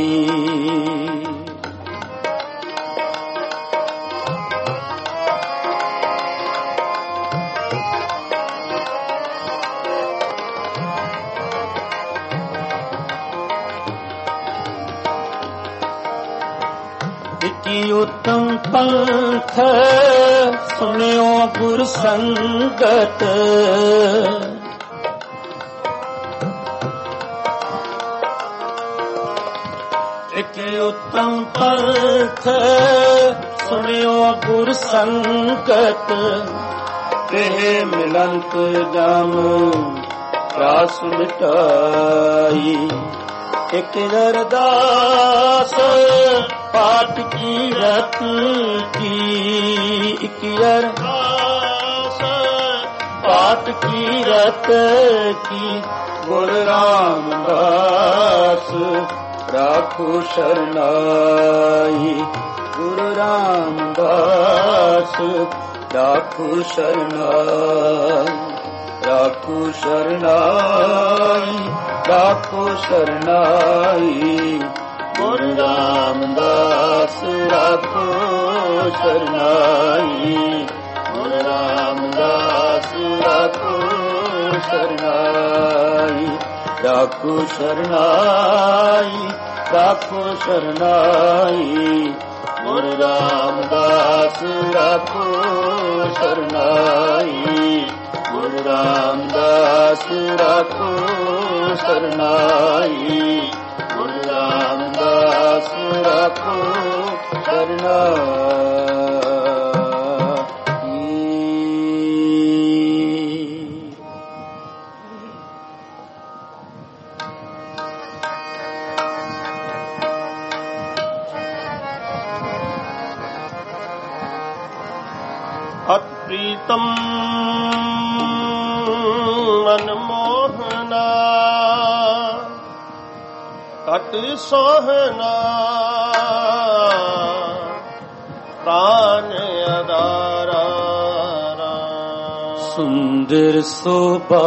ਇਕੀ ਉਤਮ ਪੰਥ ਸੁਣਿਓ ਗੁਰ ਸੰਗਤ। ਇਕੀ ਉਤਮ ਪੰਥ ਸੁਣਿਓ ਗੁਰ ਸੰਗਤ। ਇਹ ਮਿਲੰਤ ਜਮ ਰਾਸ ਮਿਟਾਈ। ਇਕ ਅਰਦਾਸ ਪਾਠ ਕੀ ਰਤ ਕੀ, ਇਕ ਅਰਦਾਸ ਪਾਠ ਕੀ ਰਤ ਕੀ। ਗੁਰੂ ਰਾਮਦਾਸ ਰਾਖੋ ਸ਼ਰਨਾਈ, ਗੁਰੂ ਰਾਮਦਾਸ ਰਾਖੋ ਸ਼ਰਨਾਈ। ਰਾਖੋ ਸ਼ਰਨਾਈ, ਰਾਖੋ ਸ਼ਰਨਾਈ। ਗੁਰੂ ਰਾਮਦਾਸ ਰਾਖੋ ਸ਼ਰਨਾਈ, ਗੁਰੂ ਰਾਮਦਾਸ ਰਾਖੋ ਸ਼ਰਨਾਈ। ਰਾਖੋ ਸ਼ਰਨਾਈ, ਰਾਖੋ ਸ਼ਰਨਾਈ। ਗੁਰੂ ਰਾਮਦਾਸ ਰਾਖੋ ਸ਼ਰਨਾਈ, ਗੁਰੂ ਰਾਮਦਾਸ ਰਾਖੋ ਸ਼ਰਨਾਈ। ਗੁਰੂ ਰਾਮਦਾਸ ਰਾਖੋ ਸ਼ਰਨਾਈ। ਅਤ ਪ੍ਰੀਤਮ ਮਨਮੋਹਨਾ ਘਟ ਸੋਹਨਾ ਪ੍ਰਾਨ ਅਦਾਰਾ। ਸੁੰਦਰ ਸੋਭਾ,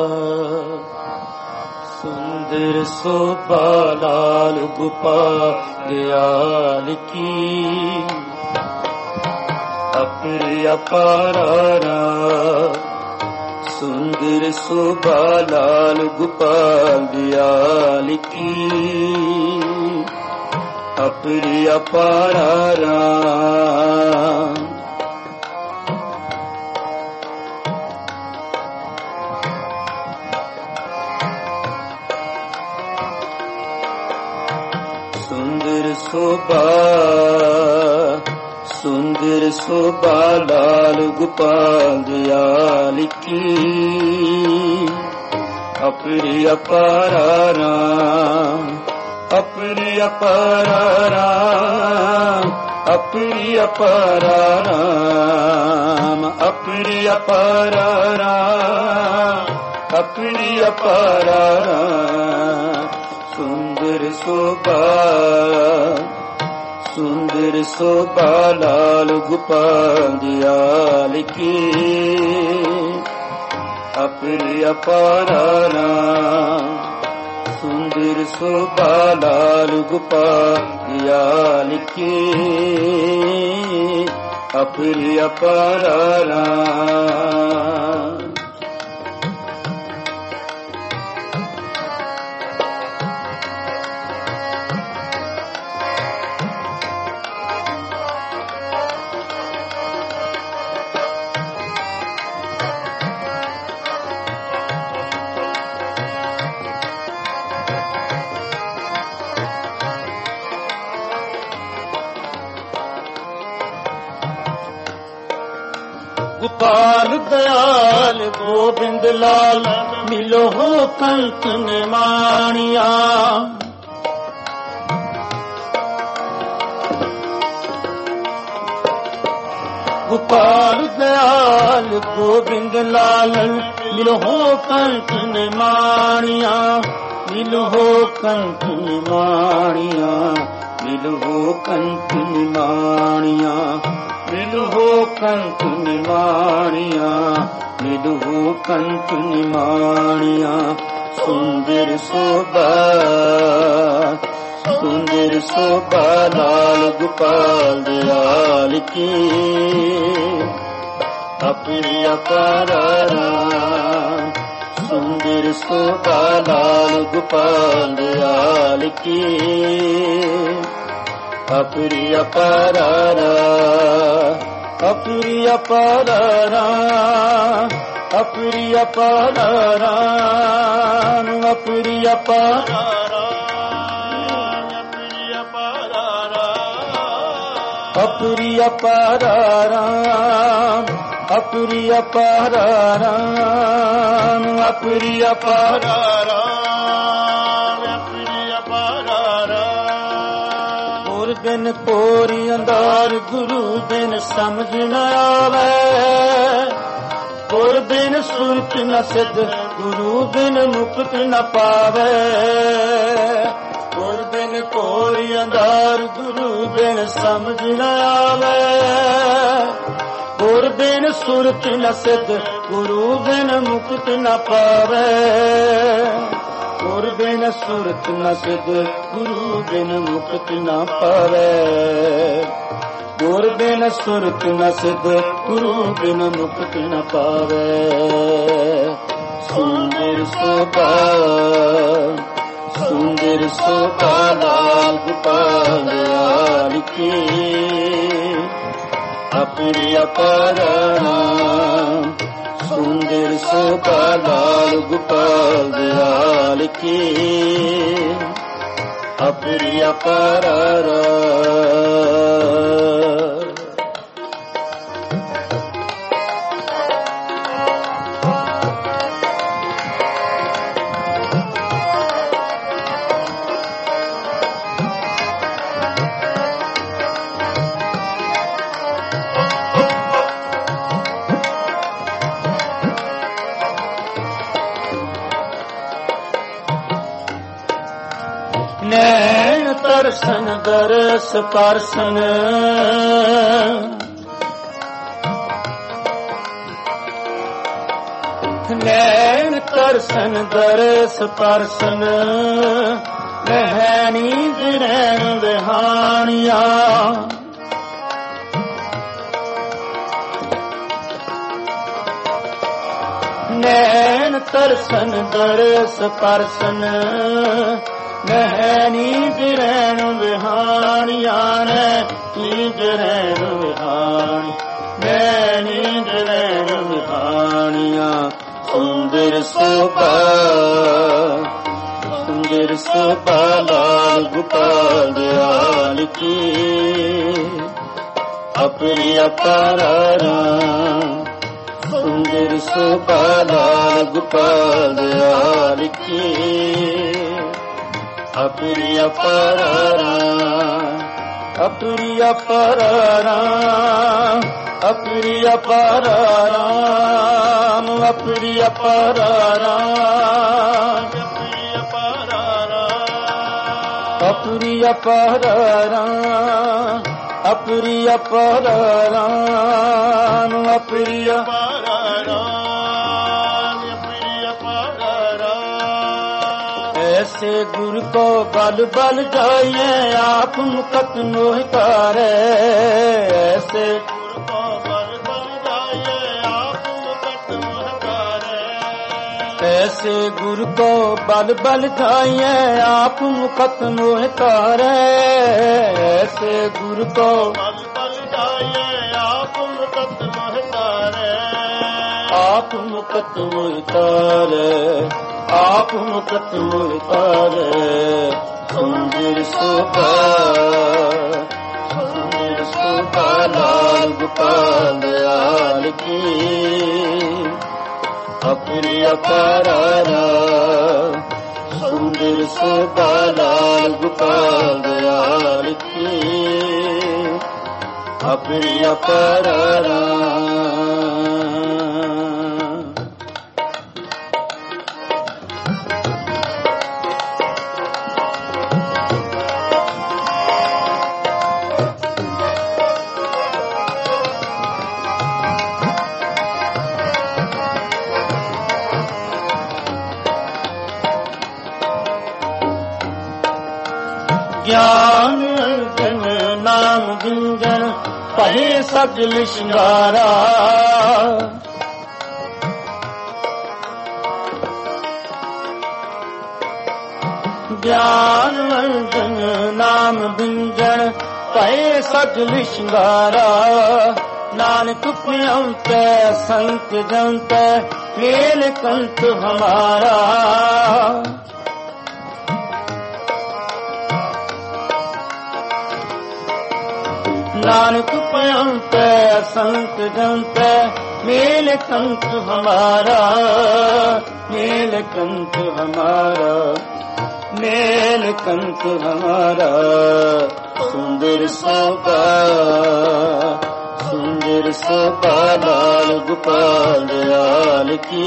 ਸੁੰਦਰ ਸੋਭਾ ਲਾਲ ਗੋਪਾਲ ਦਿਆਲ ਕੀ। ਅਪਰ ਅਪਾਰਾ ਸੁੰਦਰ ਸੋਭਾ ਲਾਲ ਗੋਪਾਲ ਦਿਆਲ ਕੀ ਅਪਰ ਅਪਾਰਾ ਸੁੰਦਰ ਸੋਭਾ ਸੁੰਦਰ ਸੋਭਾ ਲਾਲ ਗੋਪਾਲ ਦਿਆਲ ਕੀ ਅਪਰ ਅਪਾਰਾ ਅਪਰ ਅਪਾਰਾ ਅਪਰ ਅਪਾਰਾ ਅਪਰ ਅਪਾਰਾ ਅਪਰ ਅਪਾਰਾ ਸੁੰਦਰ ਸੋਭਾ ਸੁੰਦਰ ਸੋਭਾ ਲਾਲ ਗੋਪਾਲ ਦਿਆਲ ਕੀ ਅਪਰ ਅਪਾਰਾ ਸੁੰਦਰ ਸੋਭਾ ਲਾਲ ਗੋਪਾਲ ਦਿਆਲ ਕੀ ਅਪਰ ਅਪਾਰਾ ਗੋਪਾਲ ਦਇਆਲ ਗੋਬਿੰਦ ਲਾਲ ਮਿਲੋ ਕੰਤ ਨਿਮਾਣਿਆ ਗੋਪਾਲ ਦਇਆਲ ਗੋਬਿੰਦ ਲਾਲ ਮਿਲੋ ਕੰਤ ਨਿਮਾਣਿਆ ਮਿਲੋ ਕੰਤ ਨਿਮਾਣਿਆ ਮਿਲੋ ਕੰਤ ਨਿਮਾਣਿਆ ਮਿਲੋ ਕੰਤ ਨਿਮਾਣਿਆ ਮਿਲੋ ਕੰਤ ਨਿਮਾਣਿਆ ਸੁੰਦਰ ਸੋਭਾ ਸੁੰਦਰ ਸੋਭਾ ਲਾਲ ਗੋਪਾਲ ਦਿਆਲ ਕੀ ਅਪਰ ਅਪਾਰਾ ਸੁੰਦਰ ਸੋਭਾ ਲਾਲ ਗੋਪਾਲ ਦਿਆਲ ਕੀ ਅਪਰ ਅਪਾਰਾ ਅਪਰ ਅਪਾਰਾ ਅਪਰ ਅਪਾਰਾ ਅਪਰ ਅਪਾਰਾ ਅਪਰ ਅਪਾਰਾ ਅਪਰ ਅਪਾਰਾ ਅਪਰ ਅਪਾਰਾ ਗੁਰ ਬਿਨ ਪੋਰੀ ਅੰਦਾਰ ਗੁਰੂ ਬਿਨ ਸਮਝ ਨ ਆਵੇ ਗੁਰ ਬਿਨ ਸੁਰਤ ਨ ਸਿਧ ਗੁਰੂ ਬਿਨ ਮੁਕਤ ਨ ਪਾਵੇ ਗੁਰ ਬਿਨ ਪੋਰੀ ਅੰਦਾਰ ਗੁਰੂ ਬਿਨ ਸਮਝ ਨ ਆਵੇ ਗੁਰ ਬਿਨ ਸੁਰਤ ਨ ਸਿਧ ਗੁਰੂ ਬਿਨ ਮੁਕਤ ਨ ਪਾਵੇ ਗੁਰ ਬਿਨ ਸੁਰਤ ਨ ਸਿਧ ਗੁਰੂ ਬਿਨ ਮੁਕਤ ਨ ਪਾਵੇ ਗੁਰ ਬਿਨ ਸੁਰਤ ਨ ਸਿਧ ਗੁਰੂ ਬਿਨ ਮੁਕਤ ਨ ਪਾਵੇ ਸੁੰਦਰ ਸੋਭਾ ਸੁੰਦਰ ਸੋਭਾ ਲਾਲ ਗੋਪਾਲ ਦਿਆਲ ਕੀ ਅਪਰ ਅਪਾਰਾ ਸੁੰਦਰ ਸੋਭਾ ਲਾਲ ਗੋਪਾਲ ਦਿਆਲ ਕੀ ਅਪਰ ਅਪਾਰਾ ਨੈਣ ਤਰਸਨ ਦਰਸ ਪਰਸਨ ਨੈਣ ਤਰਸਨ ਦਰਸ ਪਰਸਨ ਰਹਿ ਨੀਂਦ ਰਹਿਣ ਵਿਹਾਣੀਆਂ ਨੈਣ ਤਰਸਨ ਦਰਸ ਪਰਸਨ ਨਹਿ ਨੀਂਦ ਰਹਿਣ ਵਿਹਾਣੀਆਂ ਨੇ ਨੀਂਦ ਰਹਿਣ ਵਿਹਾਣੀ ਨਹਿ ਨੀਂਦ ਰਹਿਣ ਵਿਹਾਣੀਆਂ ਸੁੰਦਰ ਸੋਭਾ ਸੁੰਦਰ ਸੋਭਾ ਲਾਲ ਗੋਪਾਲ ਦਿਆਲ ਕੀ ਅਪਰੀ ਅਪਾਰਾ ਸੁੰਦਰ ਸੋਭਾ ਲਾਲ ਗੋਪਾਲ ਦਿਆਲ ਕੀ ਅਪਰੀ ਅਪਾਰਾ ਅਪਰੀ ਅਪਾਰਾ ਅਪਰੀ ਅਪਾਰਾ ਅਪਰੀ ਅਪਾਰਾ ਅਪਰੀ ਅਪਾਰਾ ਅਪਰੀ ਅਪਾਰਾ ਅਪਰੀ ਅਪਾਰਾ ऐसे गुरु को बल बल जाइए आप मुकत मोह तारे ऐसे गुरु को बल बल जाइए आप मुकत मोह तारे ऐसे गुरु को बल बल जाइए आप मुकत मोह तारे ऐसे गुरु को बल बल जाइए आप मुकत मोह तारे आप मुकत मोह तारे आप मुकत मोह तारे सुंदर शोभा सुंदर शोभा लाल गोपाल दयाल की अपनी अपारा सुंदर शोभा लाल गोपाल दयाल की अपनी अपारा ज्ञान जन नाम गुंजन पहे सगल श्रृंगारा ज्ञान जन नाम गुंजन पहे सगल श्रृंगारा नानक प्रियंत संत जंत लील कंठ हमारा नानक प्रियंत संत जंत नील कंठ हमारा नील कंठ हमारा नील कंठ हमारा सुंदर शोभा सुंदर शोभा लाल गोपाल दयाल की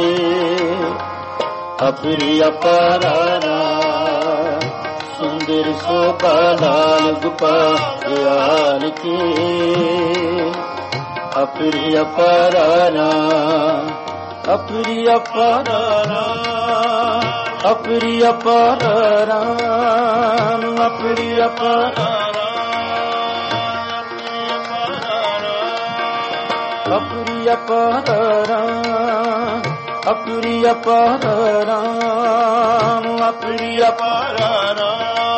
अपरी अपारा सुंदर शोभा लाल गोपाल दयाल की अपरी अपारा अपरी अपारा अपरी अपारा अपरी अपारा अपरी अपारा अपरी अपारा अपरी अपारा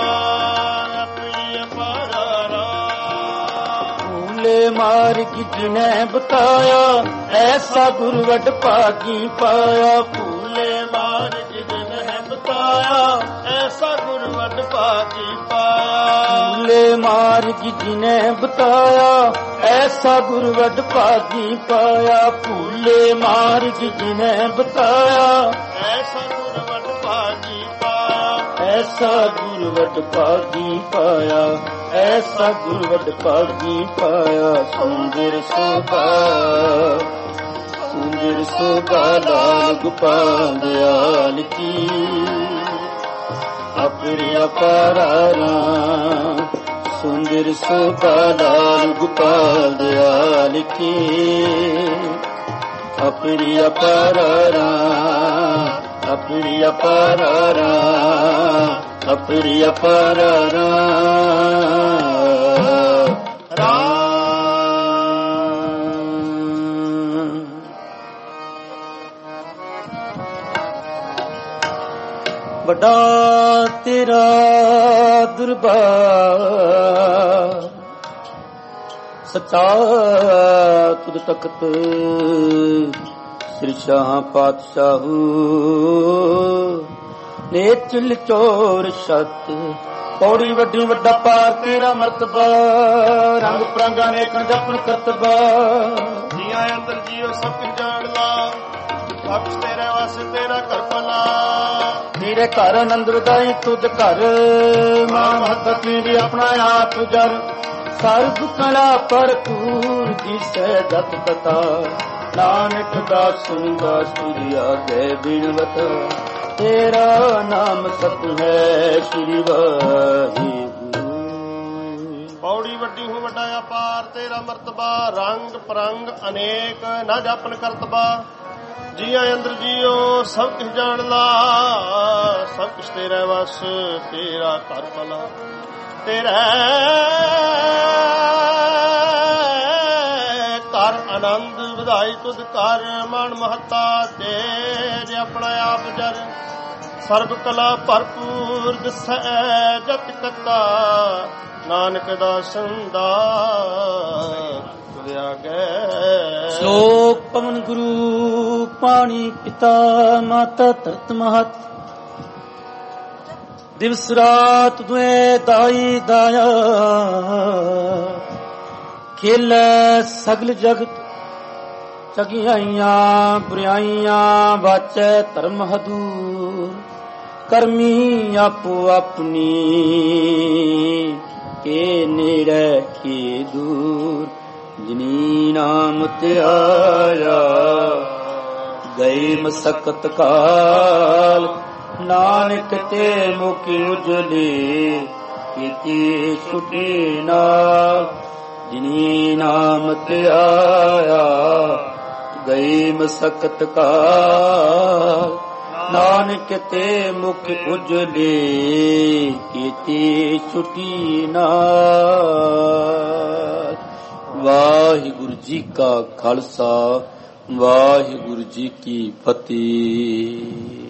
फूले मार्ग जिन्हें बताया ऐसा गुरवट पागी पाया फूले मार्ग जिन्हें बताया ऐसा गुरवट पागी पाया फूले मार्ग जिन्हें बताया ऐसा गुरवट पागी पाया फूले मार्ग जिन्हें बताया ऐसा गुरवट पागी पाया ऐसा गुरवट पागी पाया ऐसा गुरवट पागी पाया सुंदर शोभा सुंदर शोभा लाल गोपाल दयाल की अपरी अपारा सुंदर शोभा लाल गोपाल दयाल की अपरी अपारा अपरी अपारा अपरी अपारा ਵੱਡਾ ਤੇਰਾ ਦਰਬਾਰ, ਸੱਚਾ ਤੁਧ ਤਖਤ ਸ੍ਰੀ ਸ਼ਾਹ ਪਾਤਸ਼ਾਹੂ, ਨੇ ਚਿਲ ਚੋਰ ਛੱਤ ਪੌੜੀ ਵੱਡੀ ਵੱਡਾ ਪਾਰ ਤੇਰਾ ਮਰਤਬਾ, ਰੰਗ ਪ੍ਰਾਂਗਾ ਨੇ ਕਣ ਜਪਨ ਕਰਤਬਾ। ਜੀਆਂ ਅੰਦਰ ਜੀਓ ਸਭ ਕੁਝ ਜਾਣਦਾ, ਸਭ ਤੇਰੇ ਵਾਸਤੇ ਤੇਰਾ ਘਰ ਭਲਾ, ਤੇਰੇ ਘਰ ਆਨੰਦ ਵਧਾਈ ਤੁਧ ਘਰ, ਮਾਂ ਮਹੱਤ ਤੇਰੀ ਆਪਣਾ ਆਪ ਜਰ, ਸਰਬ ਕਲਾ ਭਰਪੂਰ ਜਿਸੈ ਜਤ ਕਥਾ, ਨਾਨਕ ਦਾਸ ਸੁਣਦਾ ਸੁਰੀ ਆਗੇ ਬਿਨਵਤ, ਤੇਰਾ ਨਾਮ ਸਤ ਹੈ ਸ੍ਰੀ ਵਾਹਿਗੁਰੂ। ਪੌੜੀ ਵੱਡੀ ਹੋ ਵੱਡਾ ਅਪਾਰ ਤੇਰਾ ਮਰਤਬਾ, ਰੰਗ ਪਰੰਗ ਅਨੇਕ ਨਾ ਜਾਪਨ ਕਰਤਬਾ, ਜੀਆਂ ਅੰਦਰ ਜੀਓ ਸਭ ਕੁਝ ਜਾਣਦਾ, ਸਭ ਕੁਝ ਤੇਰੇ ਵਸ ਤੇਰਾ ਘਰ ਭਲਾ, ਤੇਰਾ ਘਰ ਆਨੰਦ ਵਧਾਈ ਤੁਧ ਘਰ, ਮਨ ਮਹੱਤਾ ਤੇਰੇ ਆਪਣਾ ਆਪ ਜਰ, ਸਰਬ ਕਲਾ ਭਰਪੂਰ ਦਿਸੈ ਜਤ ਕਤਾ, ਨਾਨਕ ਦਾਸਨ ਦਾ ਵਿਆਗੈ। ਸ਼ਲੋਕ ਪਵਨ ਗੁਰੂ ਪਾਣੀ ਪਿਤਾ ਮਾਤਾ ਧਰਤ ਮਹਤ, ਦਿਵਸ ਰਾਤ ਦੁਏ ਦਾਈ ਦਾਇਆ, ਖੇਲੈ ਸਗਲ ਜਗਤ ਚਗਿਆਈਆਂ ਬੁਰਾਈਆਂ, ਵਾਚੈ ਧਰਮ ਹਦੂਰ, ਕਰਮੀ ਆਪੋ ਆਪਣੀ, ਕੇ ਨੇੜੇ ਕੇ ਦੂਰ, ਜਿਨੀ ਨਾਮ ਧਿਆਇਆ ਗਏ ਮਸਕਤ ਕਾਲ, ਨਾਨਕ ਤੇ ਮੁਖੀ ਉਜਲੇ ਕੀਤੀ ਛੁਟੀ ਨਾਲ, ਜਿਨੀ ਨਾਮ ਧਿਆਇਆ ਗਈ ਮਸਕਤ ਕਾਲ, ਨਾਨਕ ਤੇ ਮੁਖ ਉਜਲੇ ਕੀਤੀ ਛੁਟੀ ਨਾਲ। ਵਾਹਿਗੁਰੂ ਜੀ ਕਾ ਖਾਲਸਾ, ਵਾਹਿਗੁਰੂ ਜੀ ਕੀ ਫਤਿਹ।